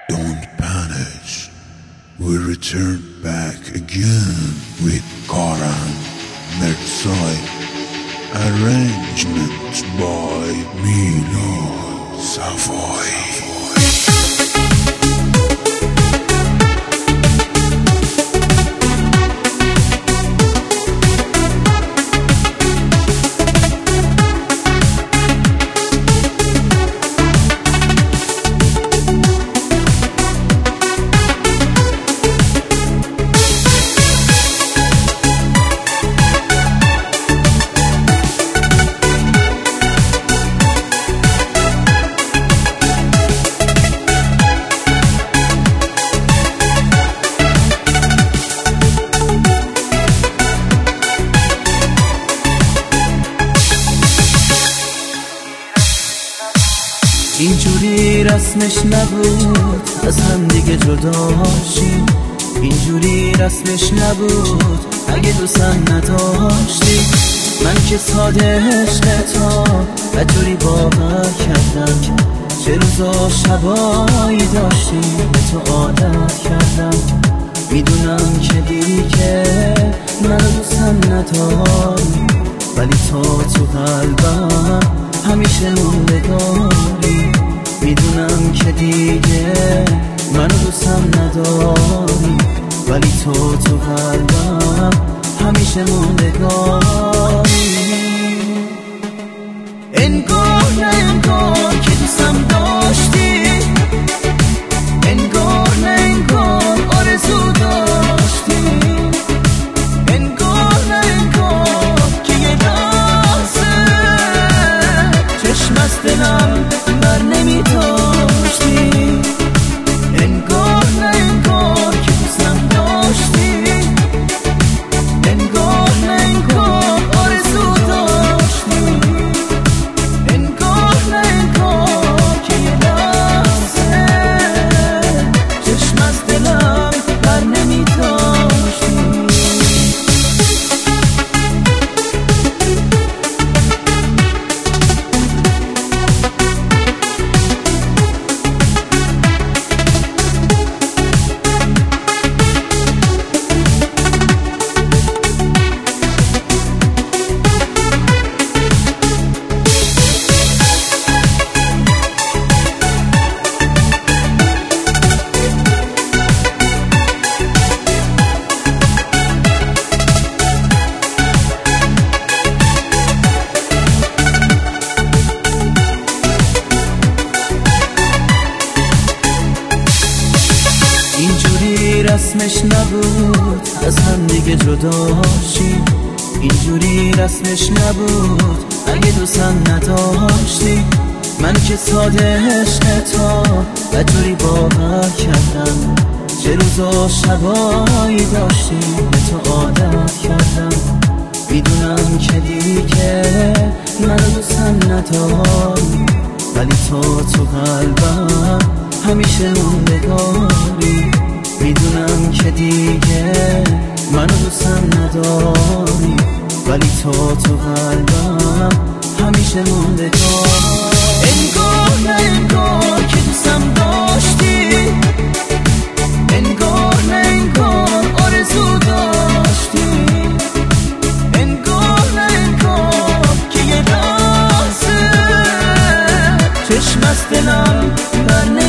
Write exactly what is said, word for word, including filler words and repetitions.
Don't panic, we return back again with Karan Mirza. Arrangement by Milo Savoy. اینجوری رسمش نبود از هم دیگه جدا شیم، اینجوری رسمش نبود اگه دوستم نداشتی. من که ساده عشقتا بدجوری باور کردم، چه روزا شبایی داشتی به تو عادت کردم. میدونم که دیگه من دوستم نداری، ولی تو تو قلبم همیشه موندگاری. میدونم که دیگه منو دوستم نداری، ولی تو تو قلبم همیشه موندگاری. انگار نه انگار که دوستم داشتی، انگار نه انگار آرزو داشتی، انگار نه انگار که یه لحظه چشم از دلم بر نمی داشتی. انگار نه انگار که دوستم داشتی، انگار نه انگار آرزو داشتی، انگار نه انگار که یه لحظه چشم از دلم بر نمی داشتی. اینجوری رسمش نبود از هم دیگه جدا شیم، اینجوری رسمش نبود اگه دوستم نداشتی. من که ساده عشقتا بدجوری باور کردم، چه روزا شبایی داشتی به تو عادت کردم. میدونم که دیگه منو دوستم نداری، ولی تو تو قلبم همیشه موندگاری. میدونم که دیگه منو دوستم نداری، ولی تو تو قلبم همیشه موندگاری. انگار نه انگار که دوستم داشتی، انگار نه انگار آرزو داشتی، انگار نه انگار که یه لحظه چشم از دلم بر